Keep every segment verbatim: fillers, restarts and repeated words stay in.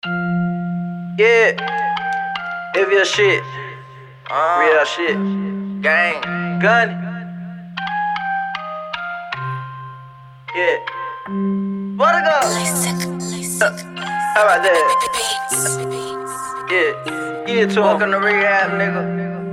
Yeah, if your shit, uh, real shit, gang, gun. Yeah, what a go? Uh, how about that? Yeah, yeah, to welcome to rehab, nigga.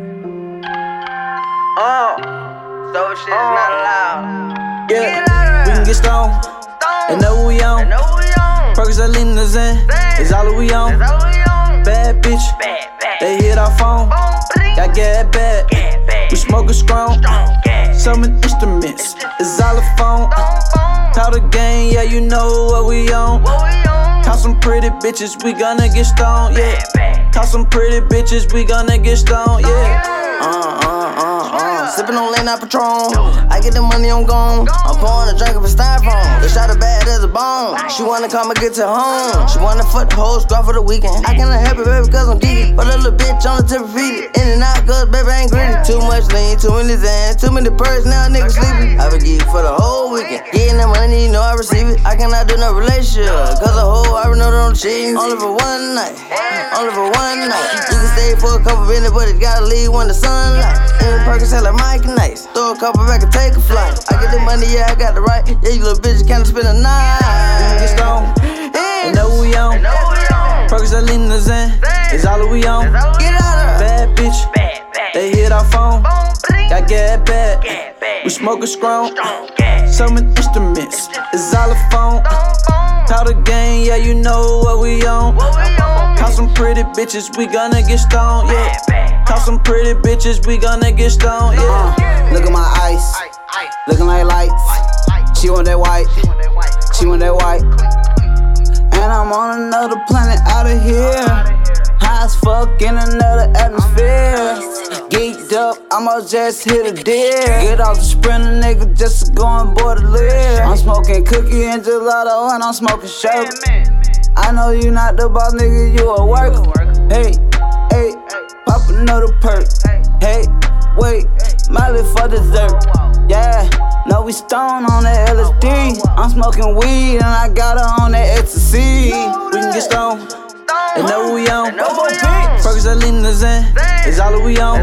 Uh, so shit's uh, not allowed. Yeah, we can get stoned, and know we on. Percocet leaning the Zen, is all that we on. Bad bitch, they hit our phone. Got gas bad, we smoke a strong. Some instruments, is all the phone. Taught the game, yeah, you know what we on. Caught some pretty bitches, we gonna get stoned, yeah. Caught some pretty bitches, we gonna get stoned, yeah. Uh, uh, uh, uh. Sippin' on late night Patron. I get the money, I'm gone. I'm pouring a drink of a styrofoam. The shot as bad as a bone. She wanna come and get to home. She wanna fuck the whole squad for the weekend. I cannot help it, baby, cause I'm geeky. But a little bitch on the tip of feet. In and out, cause baby, I ain't greedy. Too much lean, too many zans, too many birds, now niggas sleeping. I been geeking for the whole weekend. Getting that money, you know I receive it. I cannot do no relationship, cause a hoe, I already know that I'm cheating. Only for one night, only for one night. You can stay for a couple minutes, but it gotta leave when the sunlight. In the Percocet like Mike Nice. Throw a couple back and take a flight. I get the money, yeah, I got the right. Yeah, you little bitch, you can't spend a night. We can get stoned, and know we on. Percocet leaning the Zen, is all that we on. Get out of Bad bitch, they hit our phone. Got gas bad, we smoke a strong. Some instruments, is all the phone. Taught the game, yeah, you know what we on. Caught some pretty bitches, we gonna get stoned, yeah. Caught some pretty bitches, we gonna get stoned, yeah. uh, Look at my ice, looking like lights. She want that white, she want that white. And I'm on another planet out of here. High as fuck in another atmosphere. Geeked up, I'ma just hit a deer. Get off the sprinter, nigga, just to go and board the lid. I'm smoking cookie and gelato, and I'm smoking shirt. I know you not the boss, nigga, you a worker. Hey, hey, pop another perk. Hey, wait, Miley for dessert. Yeah, no, we stone on that L S D. I'm smoking weed and I got her on that ecstasy. We can get stoned, and know we on. Percocet leaning the Zen, is all that we on.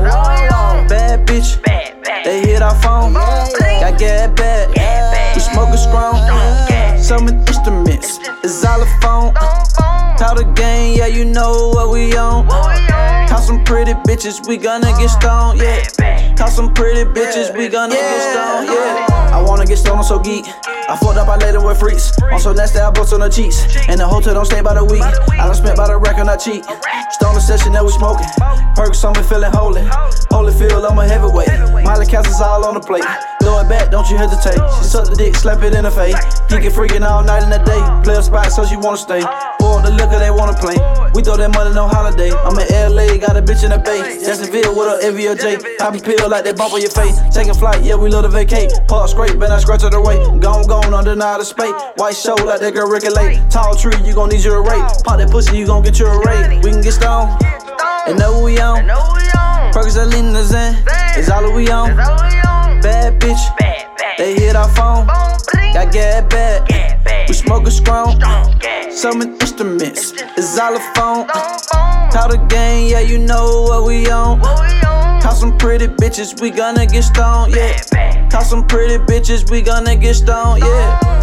Bad bitch, they hit our phone. Got gas bad, we smoke a strong. Some instruments, is all the phone. Taught the game, yeah, you know what we on. Caught some pretty bitches, we gonna get stoned, yeah. Caught some pretty bitches, we gonna get stoned, yeah. I wanna get stoned, I'm so geek. I fucked up, I laid it with freaks. I'm so nasty, I bust on the cheeks. And the hotel don't stay by the week. I done spent by the record, not cheap. Stone the session that we smoking. Perks on me feeling holy. Holyfield, I'm a heavyweight. Miley Castle's all on the plate. Throw it back, don't you hesitate. She suck the dick, slap it in the face. Geeking freaking all night in the day. Play a spot so she wanna stay. Pour the liquor, they wanna play. We throw that money, no holiday. I'm in L A, got a bitch in the bay. Jacksonville with a M V O J. Poppin' pill like that bump on your face. Taking flight, yeah, we love to vacate. Park scrape, man, I scratch her the way. Gone, gone, undenied the space. White show like that girl Ricky Lake. Tall tree, you gon' need you a rate. Pop that pussy, you gon' get you a rate. We can get stoned, and know we on. Percocet leaning the Zen, is all that we on. Bad bitch, they hit our phone. Got gas bad, we smoke a strong. Some instruments, is all the phone. Taught the game, yeah, you know what we on. Caught some pretty bitches, we gonna get stoned, yeah. Caught some pretty bitches, we gonna get stoned, yeah.